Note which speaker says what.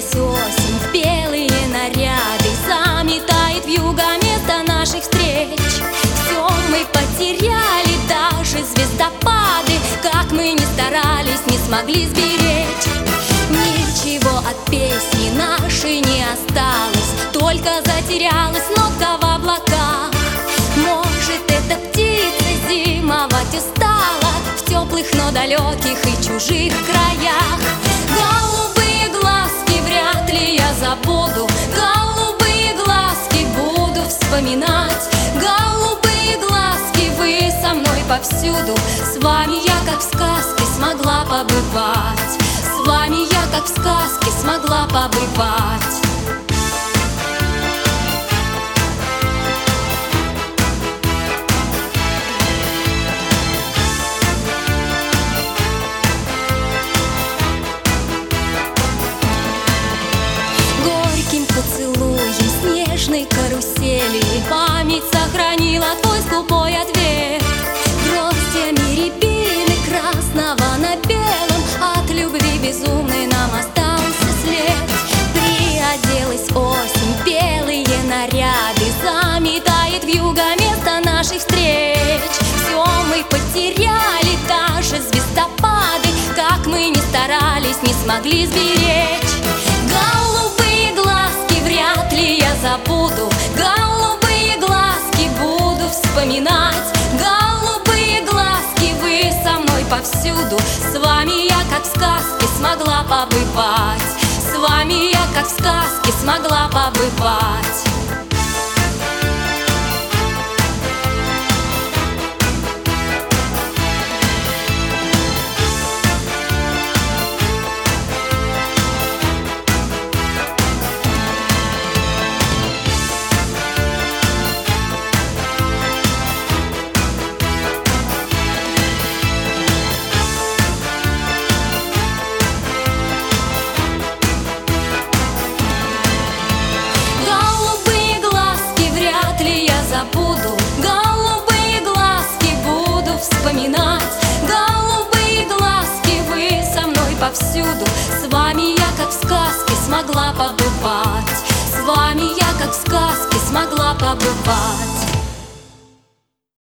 Speaker 1: Приоделась осень в белые наряды, заметает вьюга место наших встреч. Все мы потеряли, даже звездопады, как мы ни старались, не смогли сберечь. Ничего от песни нашей не осталось, только затерялась нотка в облаках. Может, эта птица зимовать устала в теплых, но далеких и чужих краях. Голубые глазки вряд ли я забуду, голубые глазки буду вспоминать. Голубые глазки, вы со мной повсюду, с вами я как в сказке смогла побывать. С вами я как в сказке смогла побывать. Горьким поцелуем снежной карусели память сохранила твой скупой ответ. Гроздьями рябины красного на белом от любви безумной нам остался след. Приоделась осень в белые наряды, заметает вьюга место наших встреч. Все мы потеряли, даже звездопады, как мы ни старались, не смогли сберечь. Голубые глазки вряд ли я забуду, голубые глазки буду вспоминать. Голубые глазки, вы со мной повсюду, с вами я как в сказке смогла побывать. С вами я как в сказке смогла побывать. Забуду, голубые глазки буду вспоминать. Голубые глазки, вы со мной повсюду, с вами я как в сказке смогла побывать. С вами я как в сказке смогла побывать.